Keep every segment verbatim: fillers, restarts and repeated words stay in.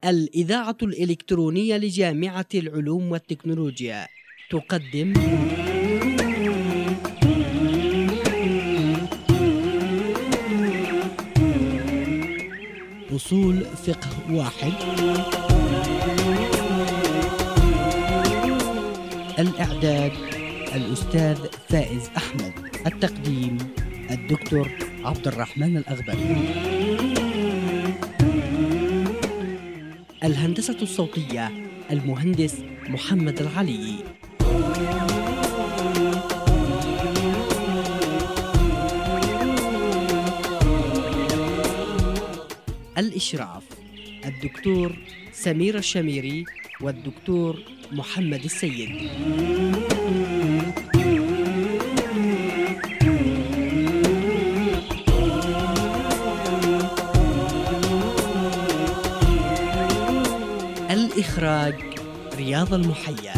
الإذاعة الإلكترونية لجامعة العلوم والتكنولوجيا تقدم أصول فقه واحد. الإعداد الأستاذ فائز أحمد، التقديم الدكتور عبد الرحمن الأغبري، الهندسة الصوتية المهندس محمد العلي، الإشراف الدكتور سمير الشميري والدكتور محمد السيد. الإخراج رياض المحيا.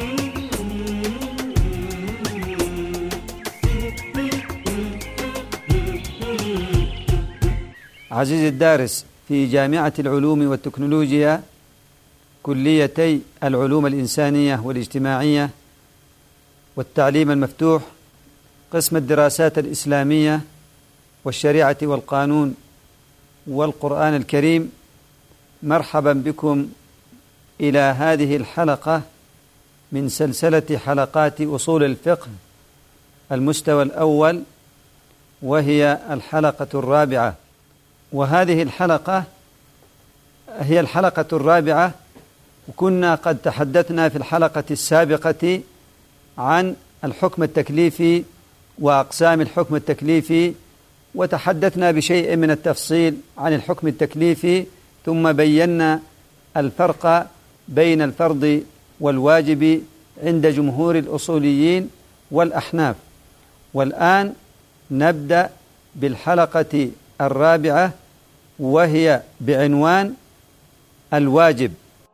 عزيزي الدارس في جامعة العلوم والتكنولوجيا، كليتي العلوم الإنسانية والاجتماعية والتعليم المفتوح، قسم الدراسات الإسلامية والشريعة والقانون والقرآن الكريم، مرحبا بكم إلى هذه الحلقة من سلسلة حلقات أصول الفقه المستوى الأول، وهي الحلقة الرابعة. وهذه الحلقة هي الحلقة الرابعة، وكنا قد تحدثنا في الحلقة السابقة عن الحكم التكليفي وأقسام الحكم التكليفي، وتحدثنا بشيء من التفصيل عن الحكم التكليفي، ثم بينا الفرق بين الفرض والواجب عند جمهور الأصوليين والأحناف. والآن نبدأ بالحلقة الرابعة، وهي بعنوان الواجب.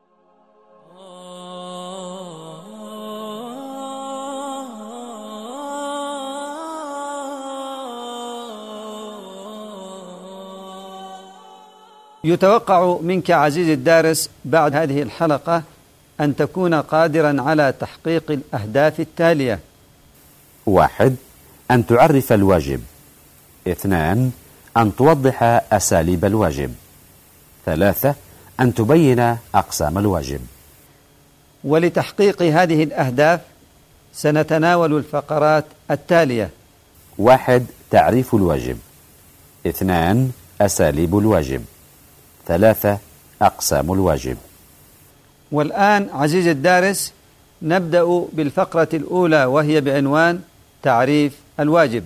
يتوقع منك عزيزي الدارس بعد هذه الحلقة أن تكون قادرا على تحقيق الأهداف التالية: واحد، أن تعرف الواجب. اثنان، أن توضح أساليب الواجب. ثلاثة، أن تبين أقسام الواجب. ولتحقيق هذه الأهداف سنتناول الفقرات التالية: واحد، تعريف الواجب. اثنان، أساليب الواجب. ثلاثة، أقسام الواجب. والآن عزيزي الدارس نبدأ بالفقرة الأولى، وهي بعنوان تعريف الواجب.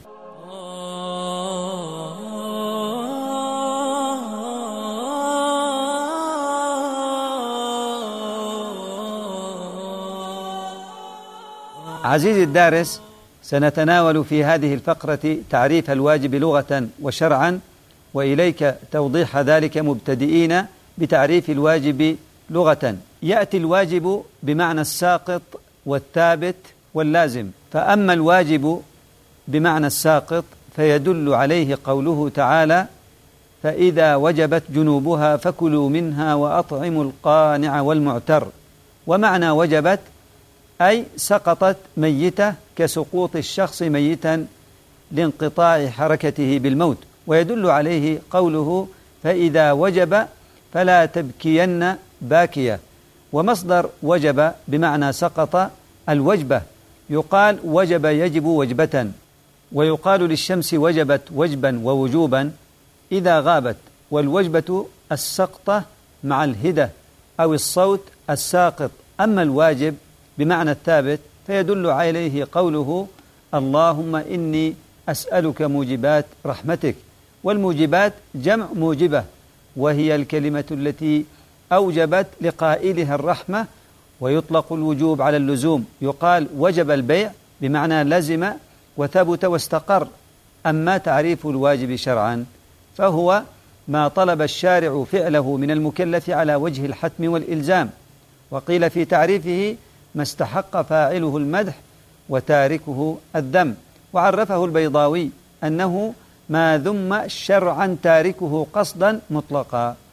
عزيزي الدارس، سنتناول في هذه الفقرة تعريف الواجب لغة وشرعا، وإليك توضيح ذلك مبتدئين بتعريف الواجب لغة. يأتي الواجب بمعنى الساقط والثابت واللازم. فأما الواجب بمعنى الساقط فيدل عليه قوله تعالى: فإذا وجبت جنوبها فكلوا منها وأطعموا القانع والمعتر. ومعنى وجبت أي سقطت ميتة، كسقوط الشخص ميتا لانقطاع حركته بالموت. ويدل عليه قوله: فإذا وجب فلا تبكين باكية. ومصدر وجب بمعنى سقط الوجبة، يقال وجب يجب وجبة، ويقال للشمس وجبت وجبا ووجوبا إذا غابت. والوجبة السقطة مع الهدة أو الصوت الساقط. أما الواجب بمعنى الثابت فيدل عليه قوله: اللهم إني أسألك موجبات رحمتك. والموجبات جمع موجبة، وهي الكلمة التي أوجبت لقائلها الرحمة. ويطلق الوجوب على اللزوم، يقال وجب البيع بمعنى لزم وثبت واستقر. أما تعريف الواجب شرعا فهو ما طلب الشارع فعله من المكلف على وجه الحتم والإلزام. وقيل في تعريفه: ما استحق فاعله المدح وتاركه الذم. وعرفه البيضاوي أنه ما ذم شرعا تاركه قصدا مطلقا.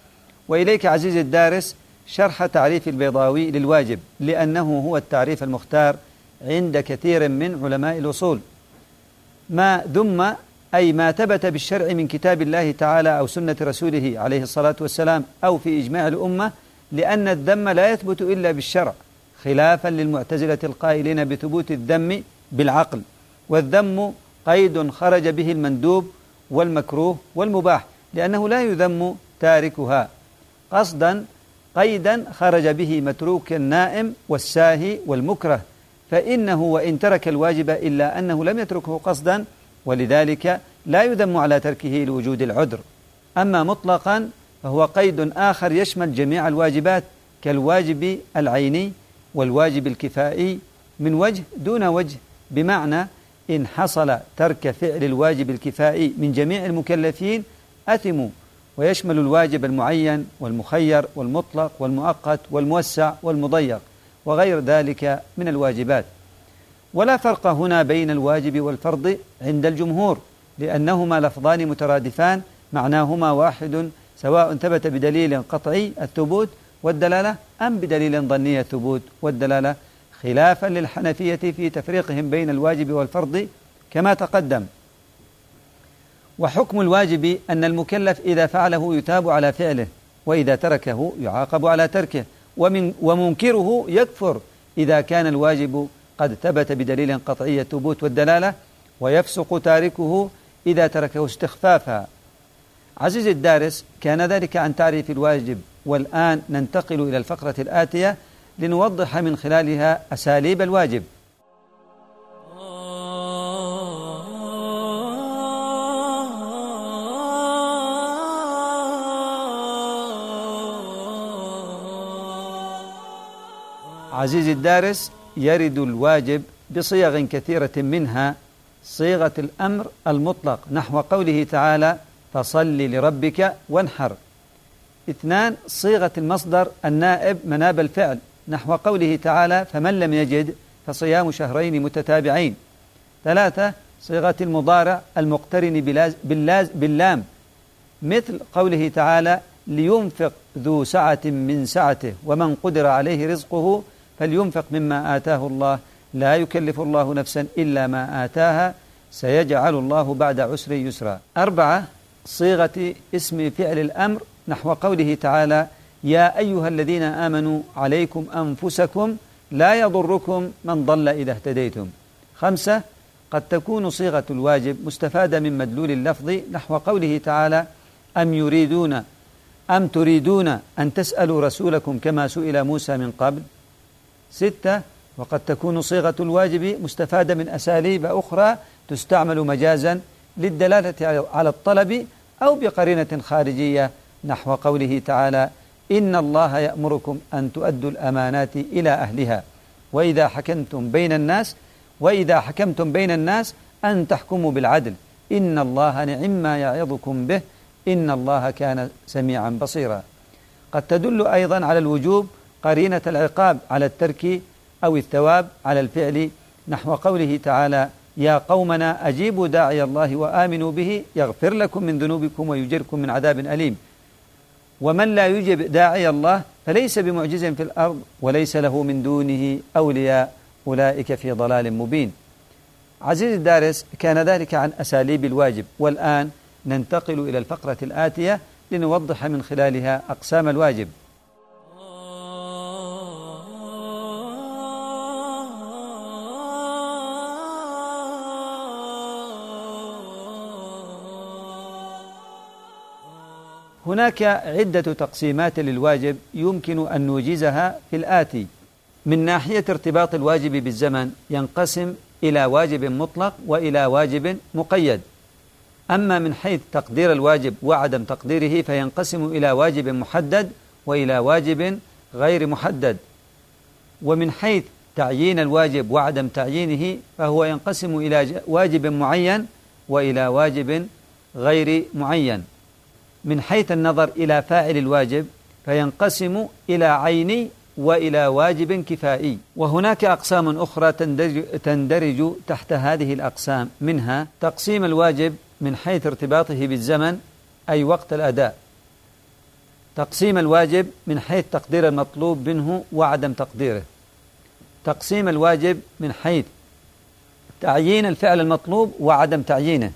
وإليك عزيزي الدارس شرح تعريف البيضاوي للواجب، لأنه هو التعريف المختار عند كثير من علماء الأصول. ما ذم أي ما ثبت بالشرع من كتاب الله تعالى أو سنة رسوله عليه الصلاة والسلام أو في إجماع الأمة، لأن الذم لا يثبت إلا بالشرع، خلافا للمعتزلة القائلين بثبوت الذم بالعقل، والذم قيد خرج به المندوب والمكروه والمباح، لأنه لا يذم تاركها، قصدا قيدا خرج به متروك النائم والساهي والمكره، فإنه وإن ترك الواجب إلا أنه لم يتركه قصدا، ولذلك لا يذم على تركه لوجود العذر. أما مطلقا فهو قيد آخر يشمل جميع الواجبات كالواجب العيني والواجب الكفائي من وجه دون وجه، بمعنى إن حصل ترك فعل الواجب الكفائي من جميع المكلفين أثموا، ويشمل الواجب المعين والمخير والمطلق والمؤقت والموسع والمضيق وغير ذلك من الواجبات. ولا فرق هنا بين الواجب والفرض عند الجمهور، لأنهما لفظان مترادفان معناهما واحد، سواء ثبت بدليل قطعي الثبوت والدلالة أم بدليل ظني الثبوت والدلالة، خلافا للحنفية في تفريقهم بين الواجب والفرض كما تقدم. وحكم الواجب أن المكلف إذا فعله يثاب على فعله، وإذا تركه يعاقب على تركه، ومن ومنكره يكفر إذا كان الواجب قد ثبت بدليل قطعي الثبوت والدلالة، ويفسق تاركه إذا تركه استخفافا. عزيزي الدارس، كان ذلك عن تعريف الواجب، والآن ننتقل إلى الفقرة الآتية لنوضح من خلالها أساليب الواجب. عزيزي الدارس، يرد الواجب بصيغ كثيرة، منها صيغة الأمر المطلق نحو قوله تعالى فصل لربك وانحر. اثنان، صيغة المصدر النائب مناب الفعل نحو قوله تعالى فمن لم يجد فصيام شهرين متتابعين. ثلاثة، صيغة المضارع المقترن باللاز باللام مثل قوله تعالى لينفق ذو سعة من سعته ومن قدر عليه رزقه فلينفق مما آتاه الله لا يكلف الله نفسا إلا ما آتاها سيجعل الله بعد عسر يسرا. أربعة، صيغة اسم فعل الأمر نحو قوله تعالى يا أيها الذين آمنوا عليكم أنفسكم لا يضركم من ضل إذا اهتديتم. خمسة، قد تكون صيغة الواجب مستفادة من مدلول اللفظ نحو قوله تعالى أم يريدون أم تريدون أن تسألوا رسولكم كما سئل موسى من قبل. ستة، وقد تكون صيغة الواجب مستفادة من أساليب أخرى تستعمل مجازا للدلالة على الطلب أو بقرينة خارجية نحو قوله تعالى إن الله يأمركم أن تؤدوا الأمانات إلى أهلها وإذا حكمتم بين الناس وإذا حكمتم بين الناس أن تحكموا بالعدل إن الله نعم ما يعظكم به إن الله كان سميعا بصيرا. قد تدل أيضا على الوجوب قرينة العقاب على الترك أو الثواب على الفعل نحو قوله تعالى يا قومنا أجيبوا داعي الله وآمنوا به يغفر لكم من ذنوبكم ويجركم من عذاب أليم. ومن لا يجب داعي الله فليس بمعجز في الأرض وليس له من دونه أولياء أولئك في ضلال مبين. عزيزي الدارس، كان ذلك عن أساليب الواجب، والآن ننتقل إلى الفقرة الآتية لنوضح من خلالها أقسام الواجب. هناك عدة تقسيمات للواجب يمكن أن نوجزها في الآتي. من ناحية ارتباط الواجب بالزمن ينقسم إلى واجب مطلق وإلى واجب مقيد. أما من حيث تقدير الواجب وعدم تقديره فينقسم إلى واجب محدد وإلى واجب غير محدد. ومن حيث تعيين الواجب وعدم تعيينه فهو ينقسم إلى واجب معين وإلى واجب غير معين. من حيث النظر إلى فاعل الواجب فينقسم إلى عيني وإلى واجب كفائي. وهناك أقسام أخرى تندرج, تندرج تحت هذه الأقسام، منها تقسيم الواجب من حيث ارتباطه بالزمن أي وقت الأداء، تقسيم الواجب من حيث تقدير المطلوب منه وعدم تقديره. تقسيم الواجب من حيث تعيين الفعل المطلوب وعدم تعيينه.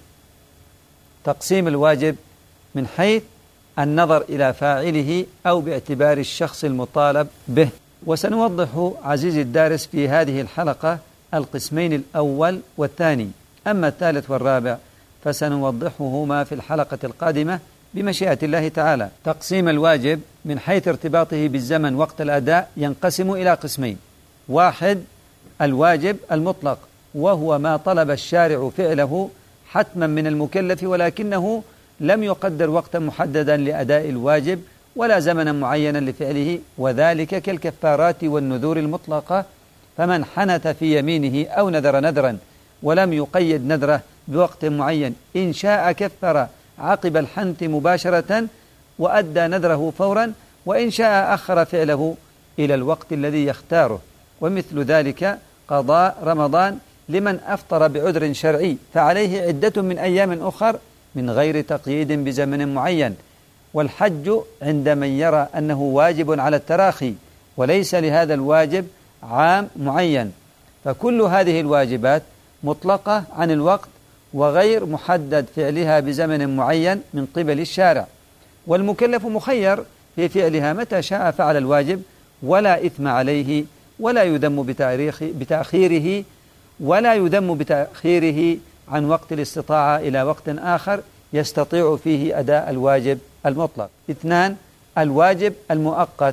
تقسيم الواجب من حيث النظر إلى فاعله أو باعتبار الشخص المطالب به. وسنوضح عزيزي الدارس في هذه الحلقة القسمين الأول والثاني، أما الثالث والرابع فسنوضحهما في الحلقة القادمة بمشيئة الله تعالى. تقسيم الواجب من حيث ارتباطه بالزمن وقت الأداء ينقسم إلى قسمين: واحد الواجب المطلق، وهو ما طلب الشارع فعله حتما من المكلف ولكنه لم يقدر وقتا محددا لأداء الواجب ولا زمنا معينا لفعله، وذلك كالكفارات والنذور المطلقة. فمن حنث في يمينه أو نذر نذرا ولم يقيد نذره بوقت معين، إن شاء كفر عقب الحنث مباشرة وأدى نذره فورا، وإن شاء أخر فعله إلى الوقت الذي يختاره. ومثل ذلك قضاء رمضان لمن أفطر بعذر شرعي فعليه عدة من أيام أخر من غير تقييد بزمن معين. والحج عند من يرى أنه واجب على التراخي وليس لهذا الواجب عام معين، فكل هذه الواجبات مطلقة عن الوقت وغير محدد فعلها بزمن معين من قبل الشارع، والمكلف مخير في فعلها متى شاء فعل الواجب ولا إثم عليه، ولا يذم بتاريخ بتأخيره ولا يذم بتأخيره عن وقت الاستطاعة إلى وقت آخر يستطيع فيه أداء الواجب المطلق. اثنان الواجب المؤقت،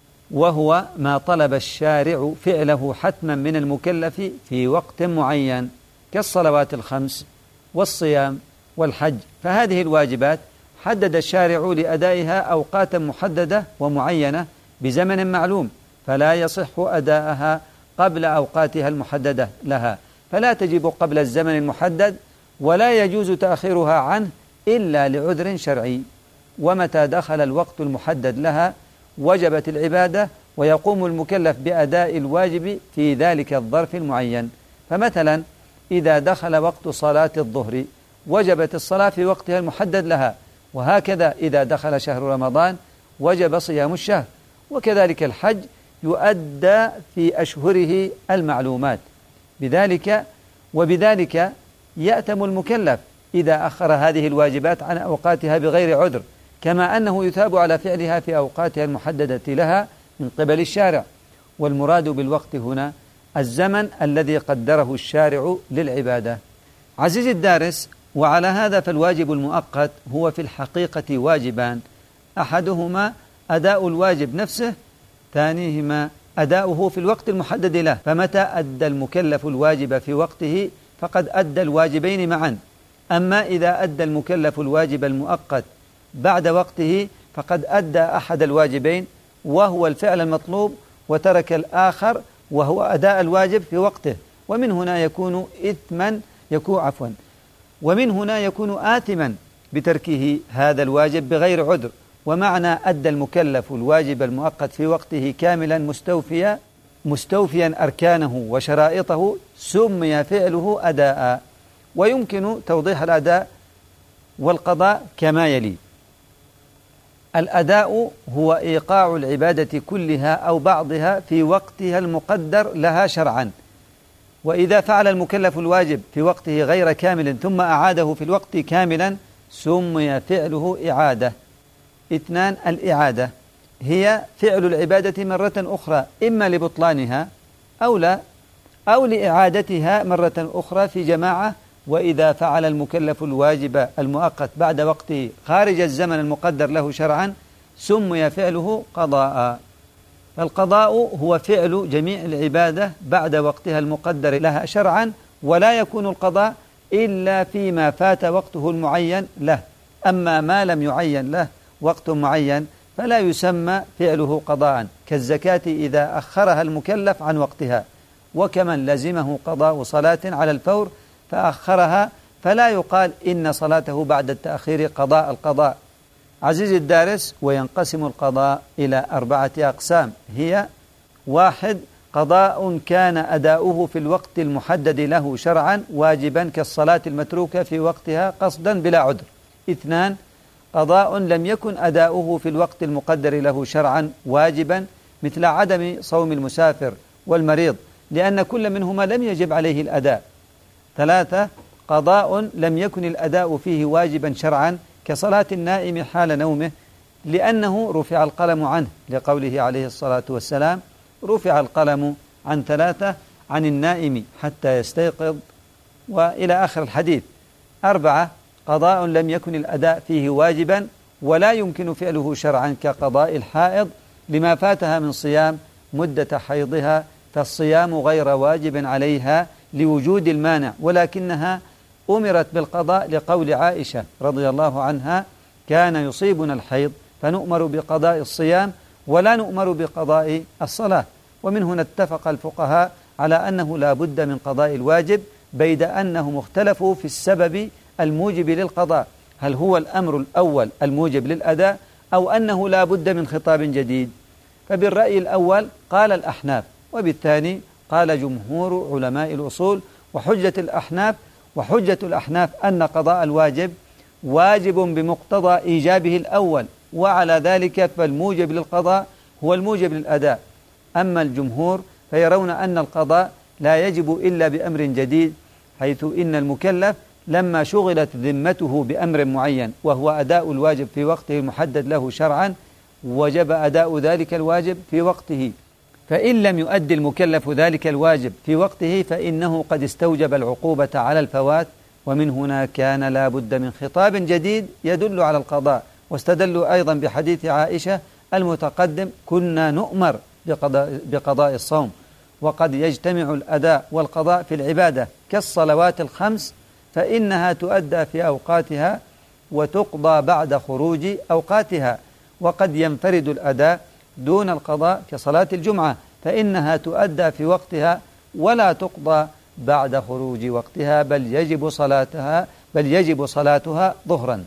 وهو ما طلب الشارع فعله حتما من المكلف في وقت معين كالصلوات الخمس والصيام والحج. فهذه الواجبات حدد الشارع لأدائها أوقاتا محددة ومعينة بزمن معلوم، فلا يصح أداءها قبل أوقاتها المحددة لها، فلا تجب قبل الزمن المحدد ولا يجوز تأخيرها عنه إلا لعذر شرعي. ومتى دخل الوقت المحدد لها وجبت العبادة ويقوم المكلف بأداء الواجب في ذلك الظرف المعين. فمثلا إذا دخل وقت صلاة الظهر وجبت الصلاة في وقتها المحدد لها، وهكذا إذا دخل شهر رمضان وجب صيام الشهر، وكذلك الحج يؤدى في أشهره المعلومات. بذلك وبذلك يأتم المكلف إذا أخر هذه الواجبات عن أوقاتها بغير عذر، كما أنه يثاب على فعلها في أوقاتها المحددة لها من قبل الشارع. والمراد بالوقت هنا الزمن الذي قدره الشارع للعبادة. عزيزي الدارس، وعلى هذا فالواجب المؤقت هو في الحقيقة واجبان: أحدهما أداء الواجب نفسه، ثانيهما أداؤه في الوقت المحدد له. فمتى أدى المكلف الواجب في وقته فقد أدى الواجبين معا. أما إذا أدى المكلف الواجب المؤقت بعد وقته فقد أدى أحد الواجبين وهو الفعل المطلوب وترك الآخر وهو أداء الواجب في وقته، ومن هنا يكون إثما يكون عفوا ومن هنا يكون آثما بتركه هذا الواجب بغير عذر. ومعنى أدى المكلف الواجب المؤقت في وقته كاملا مستوفيا مستوفيا أركانه وشرائطه سمي فعله أداء. ويمكن توضيح الأداء والقضاء كما يلي: الأداء هو إيقاع العبادة كلها أو بعضها في وقتها المقدر لها شرعا، وإذا فعل المكلف الواجب في وقته غير كامل ثم أعاده في الوقت كاملا سمي فعله إعادة. اثنان الإعادة هي فعل العبادة مرة أخرى إما لبطلانها أو لا أو لإعادتها مرة أخرى في جماعة. وإذا فعل المكلف الواجب المؤقت بعد وقته خارج الزمن المقدر له شرعا سمي فعله قضاء. فالقضاء هو فعل جميع العبادة بعد وقتها المقدر لها شرعا، ولا يكون القضاء إلا فيما فات وقته المعين له. أما ما لم يعين له وقت معين فلا يسمى فعله قضاء، كالزكاة إذا أخرها المكلف عن وقتها، وكمن لزمه قضاء صلاة على الفور فأخرها فلا يقال إن صلاته بعد التأخير قضاء القضاء. عزيزي الدارس، وينقسم القضاء إلى أربعة أقسام: هي واحد قضاء كان أداؤه في الوقت المحدد له شرعا واجبا كالصلاة المتروكة في وقتها قصدا بلا عذر. اثنان قضاء لم يكن أداؤه في الوقت المقدر له شرعا واجبا، مثل عدم صوم المسافر والمريض، لأن كل منهما لم يجب عليه الأداء. ثلاثة، قضاء لم يكن الأداء فيه واجبا شرعا، كصلاة النائم حال نومه، لأنه رفع القلم عنه، لقوله عليه الصلاة والسلام: رفع القلم عن ثلاثة، عن النائم حتى يستيقظ، وإلى آخر الحديث. أربعة، قضاء لم يكن الأداء فيه واجبا ولا يمكن فعله شرعا، كقضاء الحائض لما فاتها من صيام مدة حيضها، فالصيام غير واجب عليها لوجود المانع، ولكنها أمرت بالقضاء لقول عائشة رضي الله عنها: كان يصيبنا الحيض فنؤمر بقضاء الصيام ولا نؤمر بقضاء الصلاة. ومن هنا اتفق الفقهاء على أنه لا بد من قضاء الواجب، بيد أنهم اختلفوا في السبب الموجب للقضاء، هل هو الأمر الأول الموجب للأداء أو أنه لا بد من خطاب جديد. فبالرأي الأول قال الأحناف، وبالثاني قال جمهور علماء الأصول. وحجة الأحناف وحجة الأحناف أن قضاء الواجب واجب بمقتضى إيجابه الأول، وعلى ذلك فالموجب للقضاء هو الموجب للأداء. أما الجمهور فيرون أن القضاء لا يجب إلا بأمر جديد، حيث إن المكلف لما شغلت ذمته بأمر معين وهو أداء الواجب في وقته المحدد له شرعا، وجب أداء ذلك الواجب في وقته. فإن لم يؤدي المكلف ذلك الواجب في وقته فإنه قد استوجب العقوبة على الفوات، ومن هنا كان لا بد من خطاب جديد يدل على القضاء. واستدلوا أيضا بحديث عائشة المتقدم: كنا نؤمر بقضاء, بقضاء الصوم. وقد يجتمع الأداء والقضاء في العبادة كالصلوات الخمس، فإنها تؤدى في أوقاتها وتقضى بعد خروج أوقاتها. وقد ينفرد الأداء دون القضاء كصلاة الجمعة، فإنها تؤدى في وقتها ولا تقضى بعد خروج وقتها، بل يجب صلاتها بل يجب صلاتها ظهرا.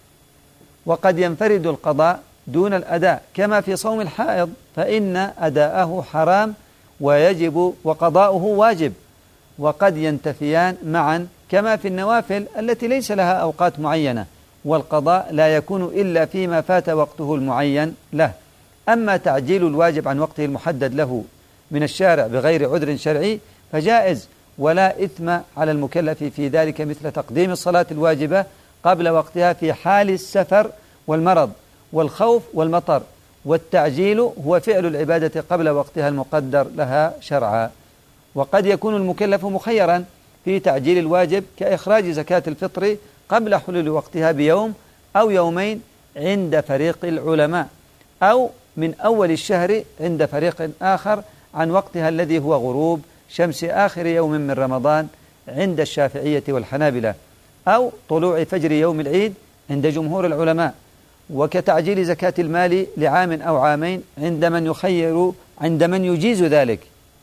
وقد ينفرد القضاء دون الأداء كما في صوم الحائض، فإن أداءه حرام ويجب وقضاؤه واجب. وقد ينتفيان معا كما في النوافل التي ليس لها أوقات معينة، والقضاء لا يكون إلا فيما فات وقته المعين له. أما تعجيل الواجب عن وقته المحدد له من الشارع بغير عذر شرعي فجائز، ولا إثم على المكلف في ذلك، مثل تقديم الصلاة الواجبة قبل وقتها في حال السفر والمرض والخوف والمطر. والتعجيل هو فعل العبادة قبل وقتها المقدر لها شرعا. وقد يكون المكلف مخيرا في تعجيل الواجب كإخراج زكاة الفطر قبل حلول وقتها بيوم أو يومين عند فريق العلماء، أو من أول الشهر عند فريق آخر عن وقتها الذي هو غروب شمس آخر يوم من رمضان عند الشافعية والحنابلة، أو طلوع فجر يوم العيد عند جمهور العلماء. وكتعجيل زكاة المال لعام أو عامين عند من يخير عند من يجيز ذلك.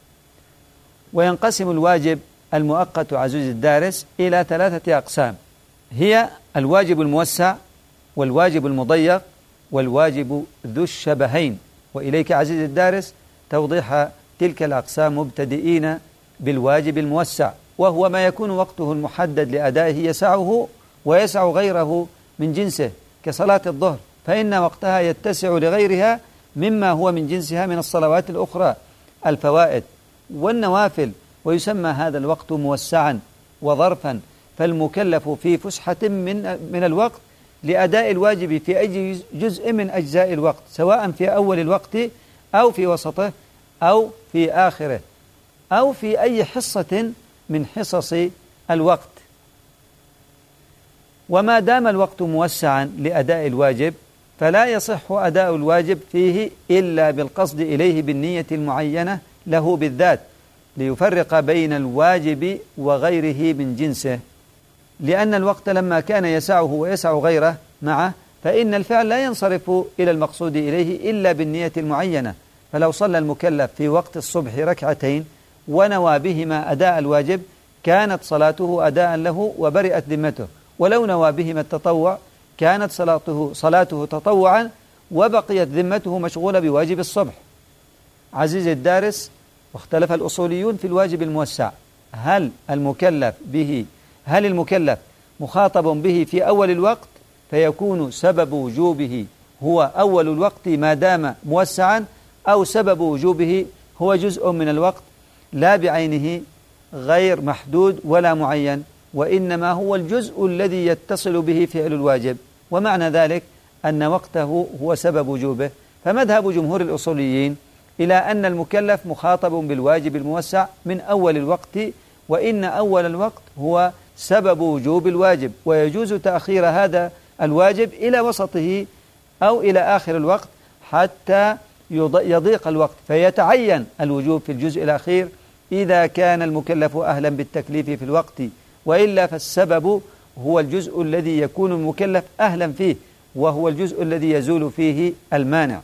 وينقسم الواجب المؤقت عزيز الدارس إلى ثلاثة أقسام، هي الواجب الموسع والواجب المضيق والواجب ذو الشبهين. وإليك عزيز الدارس توضيح تلك الأقسام مبتدئين بالواجب الموسع، وهو ما يكون وقته المحدد لأدائه يسعه ويسع غيره من جنسه، كصلاة الظهر فإن وقتها يتسع لغيرها مما هو من جنسها من الصلوات الأخرى، الفوائد والنوافل. ويسمى هذا الوقت موسعا وظرفا، فالمكلف في فسحة من من الوقت لأداء الواجب في أي جزء من أجزاء الوقت، سواء في أول الوقت أو في وسطه أو في آخره أو في أي حصة من حصص الوقت. وما دام الوقت موسعا لأداء الواجب فلا يصح أداء الواجب فيه إلا بالقصد إليه بالنية المعينة له بالذات، ليفرق بين الواجب وغيره من جنسه. لأن الوقت لما كان يسعه ويسع غيره معه فإن الفعل لا ينصرف إلى المقصود إليه إلا بالنية المعينة. فلو صلى المكلف في وقت الصبح ركعتين ونوى بهما أداء الواجب كانت صلاته أداء له وبرئت ذمته، ولو نوى بهما التطوع كانت صلاته, صلاته تطوعا وبقيت ذمته مشغولة بواجب الصبح. عزيزي الدارس، واختلف الأصوليون في الواجب الموسع، هل المكلف به هل المكلف مخاطب به في أول الوقت فيكون سبب وجوبه هو أول الوقت ما دام موسعا، أو سبب وجوبه هو جزء من الوقت لا بعينه غير محدود ولا معين، وإنما هو الجزء الذي يتصل به فعل الواجب، ومعنى ذلك أن وقته هو سبب وجوبه. فمذهب جمهور الأصوليين إلى أن المكلف مخاطب بالواجب الموسع من أول الوقت، وإن أول الوقت هو سبب وجوب الواجب، ويجوز تأخير هذا الواجب إلى وسطه أو إلى آخر الوقت حتى يضيق الوقت، فيتعين الوجوب في الجزء الأخير إذا كان المكلف أهلا بالتكليف في الوقت، وإلا فالسبب هو الجزء الذي يكون المكلف أهلا فيه، وهو الجزء الذي يزول فيه المانع.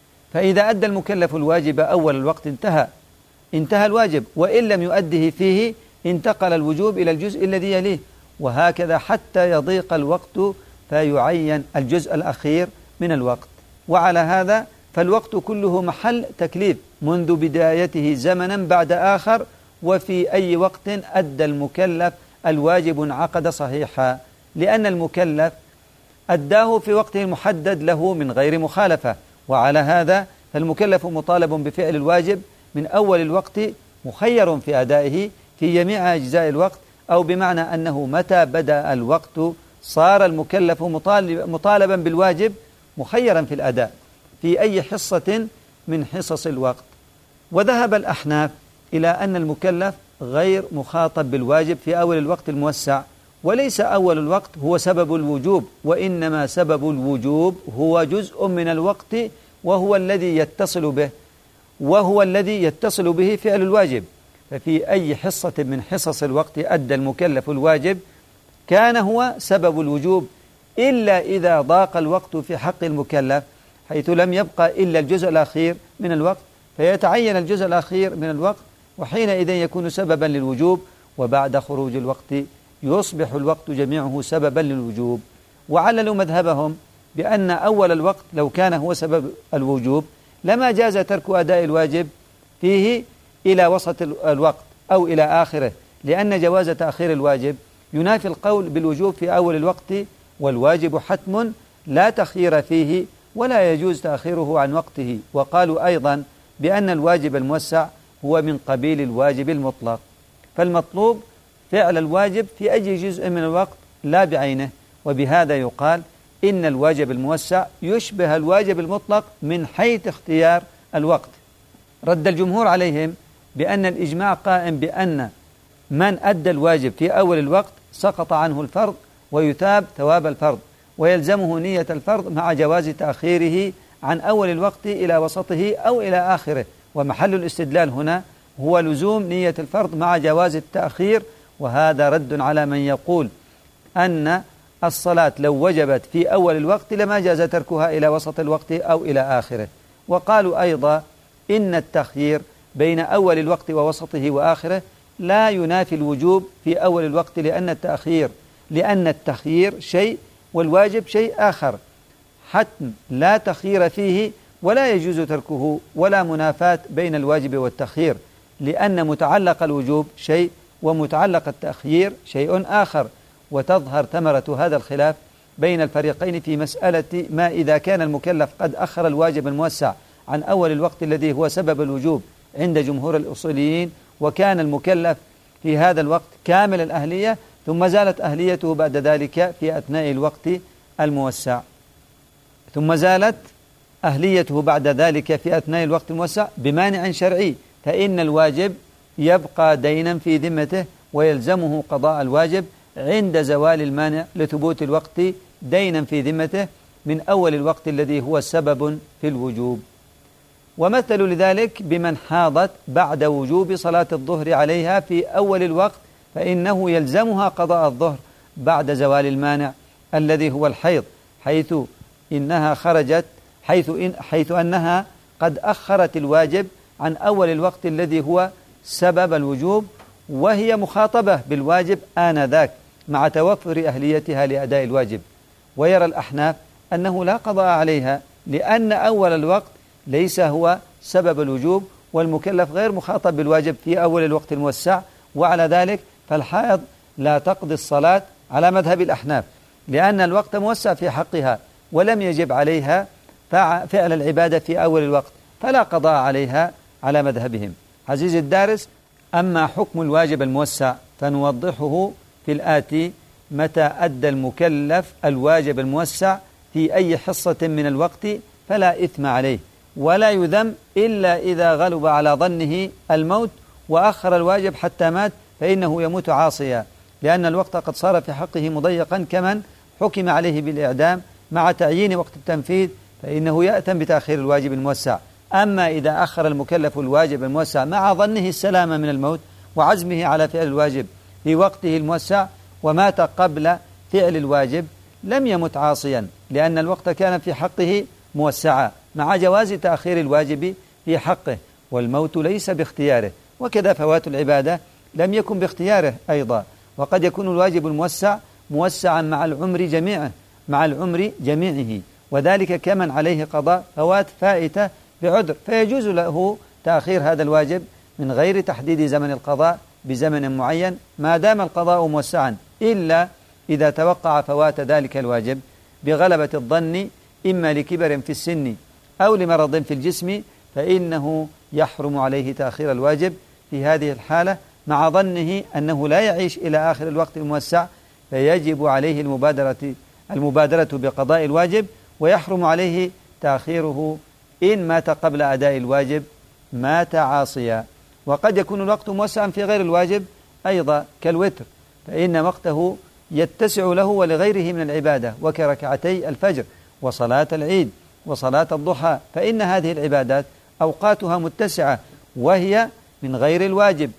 فإذا أدى المكلف الواجب أول الوقت انتهى انتهى الواجب، وإن لم يؤده فيه انتقل الوجوب إلى الجزء الذي يليه، وهكذا حتى يضيق الوقت فيعين الجزء الأخير من الوقت. وعلى هذا فالوقت كله محل تكليف منذ بدايته زمنا بعد آخر، وفي أي وقت أدى المكلف الواجب انعقد صحيحا، لأن المكلف أداه في وقته المحدد له من غير مخالفة. وعلى هذا فالمكلف مطالب بفعل الواجب من أول الوقت، مخير في أدائه في جميع أجزاء الوقت، أو بمعنى أنه متى بدأ الوقت صار المكلف مطالب مطالبا بالواجب مخيرا في الأداء في أي حصة من حصص الوقت. وذهب الأحناف إلى أن المكلف غير مخاطب بالواجب في أول الوقت الموسع، وليس أول الوقت هو سبب الوجوب، وإنما سبب الوجوب هو جزء من الوقت، وهو الذي يتصل به وهو الذي يتصل به فعل الواجب. ففي أي حصة من حصص الوقت أدى المكلف الواجب كان هو سبب الوجوب، إلا إذا ضاق الوقت في حق المكلف حيث لم يبقى إلا الجزء الأخير من الوقت، فيتعين الجزء الأخير من الوقت، وحينئذ يكون سببا للوجوب، وبعد خروج الوقت يصبح الوقت جميعه سببا للوجوب. وعللوا مذهبهم بأن أول الوقت لو كان هو سبب الوجوب لما جاز ترك أداء الواجب فيه إلى وسط الوقت أو إلى آخره، لأن جواز تأخير الواجب ينافي القول بالوجوب في أول الوقت، والواجب حتم لا تخيير فيه ولا يجوز تأخيره عن وقته. وقالوا أيضا بأن الواجب الموسع هو من قبيل الواجب المطلق، فالمطلوب فعل الواجب في أي جزء من الوقت لا بعينه، وبهذا يقال إن الواجب الموسع يشبه الواجب المطلق من حيث اختيار الوقت. رد الجمهور عليهم بأن الإجماع قائم بأن من أدى الواجب في أول الوقت سقط عنه الفرض ويثاب ثواب الفرض، ويلزمه نية الفرض مع جواز تأخيره عن أول الوقت إلى وسطه أو إلى آخره. ومحل الاستدلال هنا هو لزوم نية الفرض مع جواز التأخير، وهذا رد على من يقول أن الصلاة لو وجبت في أول الوقت لما جاز تركها إلى وسط الوقت أو إلى آخره. وقالوا أيضا إن التخيير بين أول الوقت ووسطه وآخره لا ينافي الوجوب في أول الوقت، لأن التأخير لأن التخيير شيء والواجب شيء آخر، حتم لا تخيير فيه ولا يجوز تركه، ولا منافاة بين الواجب والتخيير، لأن متعلق الوجوب شيء ومتعلق التأخير شيء آخر. وتظهر ثمرة هذا الخلاف بين الفريقين في مسألة ما إذا كان المكلف قد أخر الواجب الموسع عن أول الوقت الذي هو سبب الوجوب عند جمهور الأصوليين، وكان المكلف في هذا الوقت كامل الأهلية، ثم زالت أهليته بعد ذلك في أثناء الوقت الموسع ثم زالت أهليته بعد ذلك في أثناء الوقت الموسع بمانع شرعي، فإن الواجب يبقى دينا في ذمته ويلزمه قضاء الواجب عند زوال المانع لثبوت الوقت دينا في ذمته من أول الوقت الذي هو سبب في الوجوب. ومثلوا لذلك بمن حاضت بعد وجوب صلاة الظهر عليها في أول الوقت، فإنه يلزمها قضاء الظهر بعد زوال المانع الذي هو الحيض، حيث إنها خرجت حيث, إن حيث أنها قد أخرت الواجب عن أول الوقت الذي هو سبب الوجوب، وهي مخاطبة بالواجب آنذاك مع توفر أهليتها لأداء الواجب. ويرى الأحناف أنه لا قضاء عليها، لأن أول الوقت ليس هو سبب الوجوب، والمكلف غير مخاطب بالواجب في أول الوقت الموسع، وعلى ذلك فالحائض لا تقضي الصلاة على مذهب الأحناف، لأن الوقت موسع في حقها ولم يجب عليها فعل العبادة في أول الوقت، فلا قضاء عليها على مذهبهم. عزيزي الدارس، أما حكم الواجب الموسع فنوضحه في الآتي: متى أدى المكلف الواجب الموسع في أي حصة من الوقت فلا إثم عليه ولا يذم إلا إذا غلب على ظنه الموت وأخر الواجب حتى مات، فإنه يموت عاصيا، لأن الوقت قد صار في حقه مضيقا كمن حكم عليه بالإعدام مع تعيين وقت التنفيذ، فإنه يأثم بتأخير الواجب الموسع. أما إذا أخر المكلف الواجب الموسع مع ظنه السلامة من الموت وعزمه على فعل الواجب في وقته الموسع ومات قبل فعل الواجب لم يمت عاصيا، لأن الوقت كان في حقه موسعا مع جواز تأخير الواجب في حقه، والموت ليس باختياره، وكذا فوات العبادة لم يكن باختياره أيضا. وقد يكون الواجب الموسع موسعا مع العمر جميعه مع العمر جميعه وذلك كمن عليه قضاء فوات فائتة بعذر، فيجوز له تأخير هذا الواجب من غير تحديد زمن القضاء بزمن معين ما دام القضاء موسعا، إلا إذا توقع فوات ذلك الواجب بغلبة الظن إما لكبر في السن أو لمرض في الجسم، فإنه يحرم عليه تأخير الواجب في هذه الحالة مع ظنه أنه لا يعيش إلى آخر الوقت الموسع، فيجب عليه المبادرة المبادرة بقضاء الواجب، ويحرم عليه تأخيره إن مات قبل أداء الواجب مات عاصيا. وقد يكون الوقت موسعا في غير الواجب أيضا كالوتر، فإن وقته يتسع له ولغيره من العبادة وكركعتي الفجر وصلاة العيد وصلاة الضحى، فإن هذه العبادات أوقاتها متسعة وهي من غير الواجب.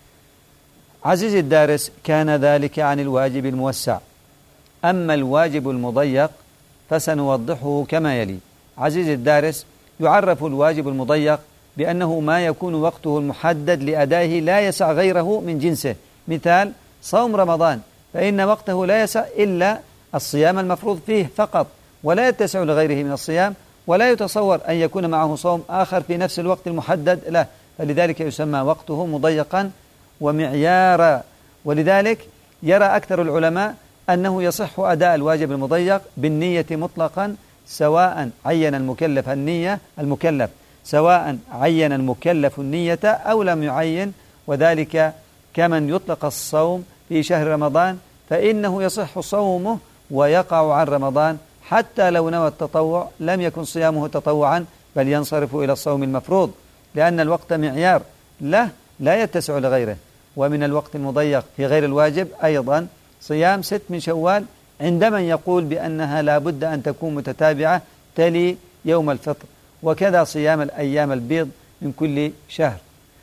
عزيزي الدارس، كان ذلك عن الواجب الموسع. أما الواجب المضيق فسنوضحه كما يلي. عزيزي الدارس، يعرف الواجب المضيق بأنه ما يكون وقته المحدد لأدائه لا يسع غيره من جنسه، مثال صوم رمضان، فإن وقته لا يسع إلا الصيام المفروض فيه فقط، ولا يتسع لغيره من الصيام، ولا يتصور أن يكون معه صوم آخر في نفس الوقت المحدد له، فلذلك يسمى وقته مضيقا ومعيارا. ولذلك يرى أكثر العلماء أنه يصح أداء الواجب المضيق بالنية مطلقا، سواء عين المكلف النية المكلف سواء عين المكلف النية أو لم يعين، وذلك كمن يطلق الصوم في شهر رمضان فإنه يصح صومه ويقع عن رمضان حتى لو نوى التطوع لم يكن صيامه تطوعا بل ينصرف إلى الصوم المفروض، لأن الوقت معيار له لا يتسع لغيره. ومن الوقت المضيق في غير الواجب أيضا صيام ست من شوال عند من يقول بأنها لا بد أن تكون متتابعة تلي يوم الفطر، وكذا صيام الأيام البيض من كل شهر.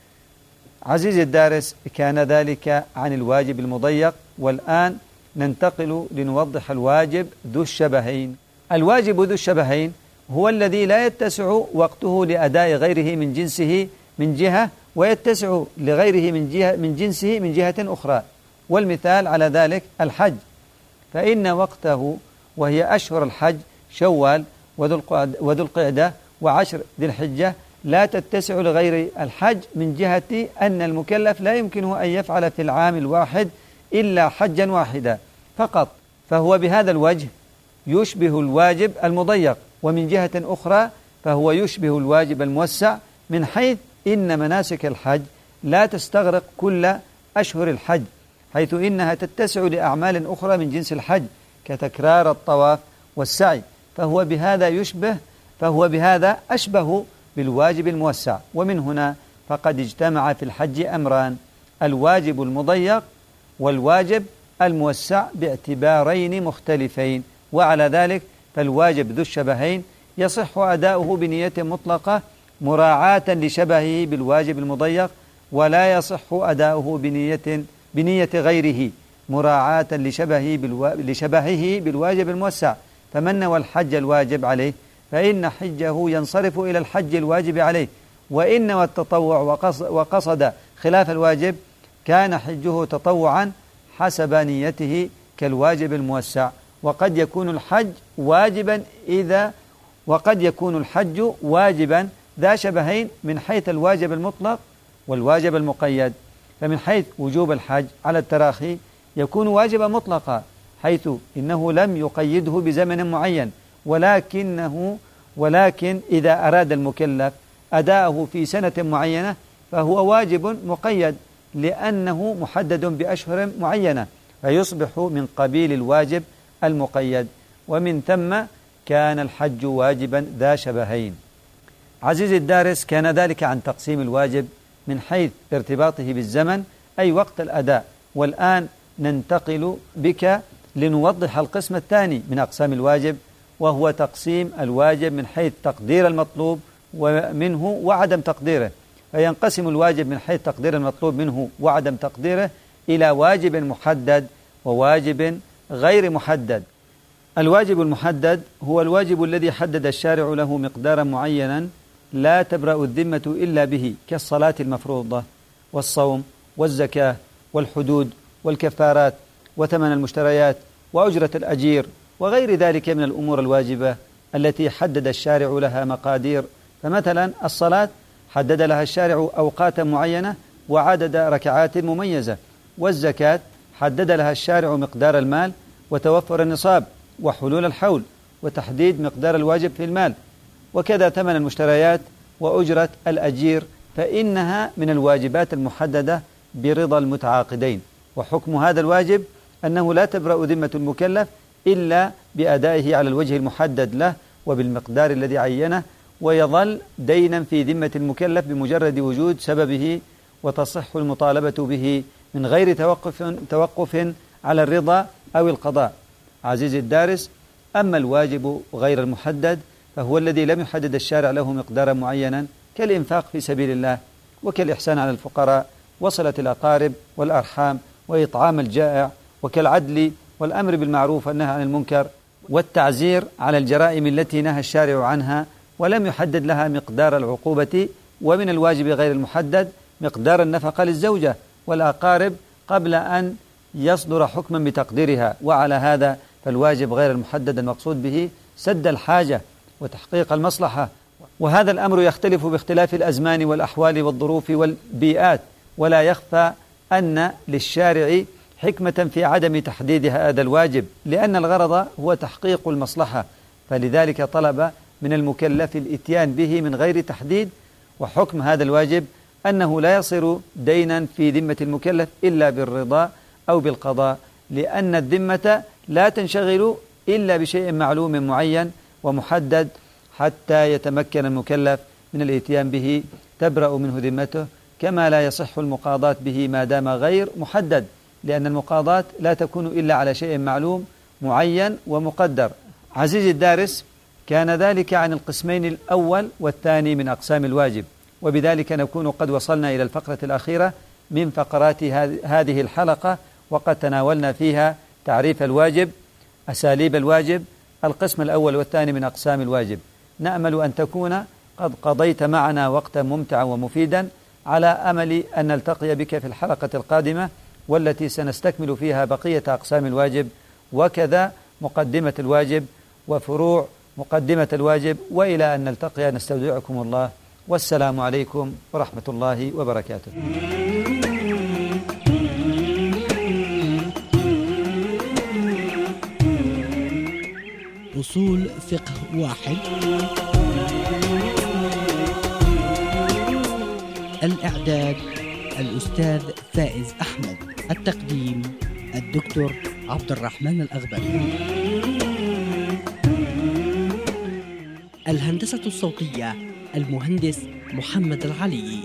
عزيزي الدارس، كان ذلك عن الواجب المضيق. والآن ننتقل لنوضح الواجب ذو الشبهين. الواجب ذو الشبهين هو الذي لا يتسع وقته لأداء غيره من جنسه من جهة ويتسع لغيره من جهة من جنسه من جهة أخرى. والمثال على ذلك الحج، فإن وقته وهي أشهر الحج شوال وذو القعدة وعشر ذي الحجة لا تتسع لغير الحج من جهة أن المكلف لا يمكنه أن يفعل في العام الواحد إلا حجا واحدا فقط، فهو بهذا الوجه يشبه الواجب المضيق. ومن جهة أخرى فهو يشبه الواجب الموسع من حيث إن مناسك الحج لا تستغرق كل أشهر الحج، حيث إنها تتسع لأعمال أخرى من جنس الحج كتكرار الطواف والسعي، فهو بهذا يشبه فهو بهذا أشبه بالواجب الموسع. ومن هنا فقد اجتمع في الحج أمران: الواجب المضيق والواجب الموسع باعتبارين مختلفين. وعلى ذلك فالواجب ذو الشبهين يصح أداؤه بنية مطلقة مراعاة لشبهه بالواجب المضيق، ولا يصح أداؤه بنية بنية غيره مراعاة لشبهه بالوا... لشبهه بالواجب الموسع. فمن نوى الحج الواجب عليه فإن حجه ينصرف إلى الحج الواجب عليه، وإن نوى التطوع وقصد, وقصد خلاف الواجب كان حجه تطوعا حسب نيته كالواجب الموسع. وقد يكون الحج واجبا إذا وقد يكون الحج واجبا ذا شبهين من حيث الواجب المطلق والواجب المقيد. فمن حيث وجوب الحج على التراخي يكون واجبا مطلقا، حيث إنه لم يقيده بزمن معين، ولكنه ولكن إذا أراد المكلف أداءه في سنة معينة فهو واجب مقيد، لأنه محدد بأشهر معينة، فيصبح من قبيل الواجب المقيد. ومن ثم كان الحج واجبا ذا شبهين. عزيزي الدارس، كان ذلك عن تقسيم الواجب من حيث ارتباطه بالزمن، أي وقت الأداء. والآن ننتقل بك لنوضح القسم الثاني من أقسام الواجب، وهو تقسيم الواجب من حيث تقدير المطلوب منه وعدم تقديره. فينقسم الواجب من حيث تقدير المطلوب منه وعدم تقديره إلى واجب محدد وواجب غير محدد. الواجب المحدد هو الواجب الذي حدد الشارع له مقدارا معينا لا تبرأ الذمة إلا به، كالصلاة المفروضة والصوم والزكاة والحدود والكفارات وثمن المشتريات وأجرة الأجير وغير ذلك من الأمور الواجبة التي حدد الشارع لها مقادير. فمثلا الصلاة حدد لها الشارع أوقاتا معينة وعدد ركعات مميزة، والزكاة حدد لها الشارع مقدار المال وتوفر النصاب وحلول الحول وتحديد مقدار الواجب في المال، وكذا ثمن المشتريات وأجرة الأجير، فإنها من الواجبات المحددة برضا المتعاقدين. وحكم هذا الواجب أنه لا تبرأ ذمة المكلف إلا بأدائه على الوجه المحدد له وبالمقدار الذي عينه، ويظل دينا في ذمة المكلف بمجرد وجود سببه، وتصح المطالبة به من غير توقف, توقف على الرضا أو القضاء. عزيزي الدارس، أما الواجب غير المحدد فهو الذي لم يحدد الشارع له مقدارا معينا، كالإنفاق في سبيل الله، وكالإحسان على الفقراء، وصلة الأقارب والأرحام، وإطعام الجائع، وكالعدل والأمر بالمعروف والنهي عن المنكر، والتعزير على الجرائم التي نهى الشارع عنها ولم يحدد لها مقدار العقوبة. ومن الواجب غير المحدد مقدار النفقة للزوجة والأقارب قبل أن يصدر حكما بتقديرها. وعلى هذا فالواجب غير المحدد المقصود به سد الحاجة وتحقيق المصلحة، وهذا الأمر يختلف باختلاف الأزمان والأحوال والظروف والبيئات، ولا يخفى أن للشارع حكمة في عدم تحديد هذا الواجب، لأن الغرض هو تحقيق المصلحة، فلذلك طلب من المكلف الإتيان به من غير تحديد. وحكم هذا الواجب أنه لا يصير دينا في ذمة المكلف إلا بالرضا أو بالقضاء، لأن الذمة لا تنشغل إلا بشيء معلوم معين ومحدد حتى يتمكن المكلف من الإتيان به تبرأ منه ذمته، كما لا يصح المقاضاة به ما دام غير محدد، لأن المقاضاة لا تكون إلا على شيء معلوم معين ومقدر. عزيزي الدارس، كان ذلك عن القسمين الأول والثاني من أقسام الواجب، وبذلك نكون قد وصلنا إلى الفقرة الأخيرة من فقرات هذه الحلقة، وقد تناولنا فيها تعريف الواجب، أساليب الواجب، القسم الأول والثاني من أقسام الواجب. نأمل أن تكون قد قضيت معنا وقتا ممتعا ومفيدا، على أمل أن نلتقي بك في الحلقة القادمة، والتي سنستكمل فيها بقية أقسام الواجب، وكذا مقدمة الواجب وفروع مقدمة الواجب. وإلى أن نلتقي نستودعكم الله، والسلام عليكم ورحمة الله وبركاته. أصول فقه واحد. الإعداد الأستاذ فائز أحمد. التقديم الدكتور عبد الرحمن الأغبري. الهندسة الصوتية المهندس محمد العلي.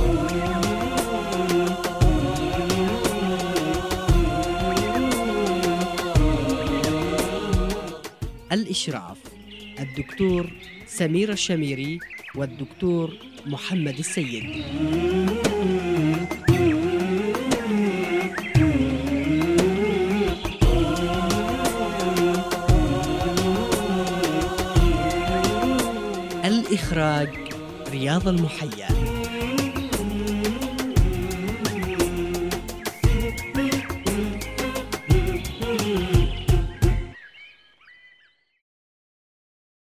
الإشراف الدكتور سمير الشميري والدكتور محمد السيد. الإخراج رياض المحيا.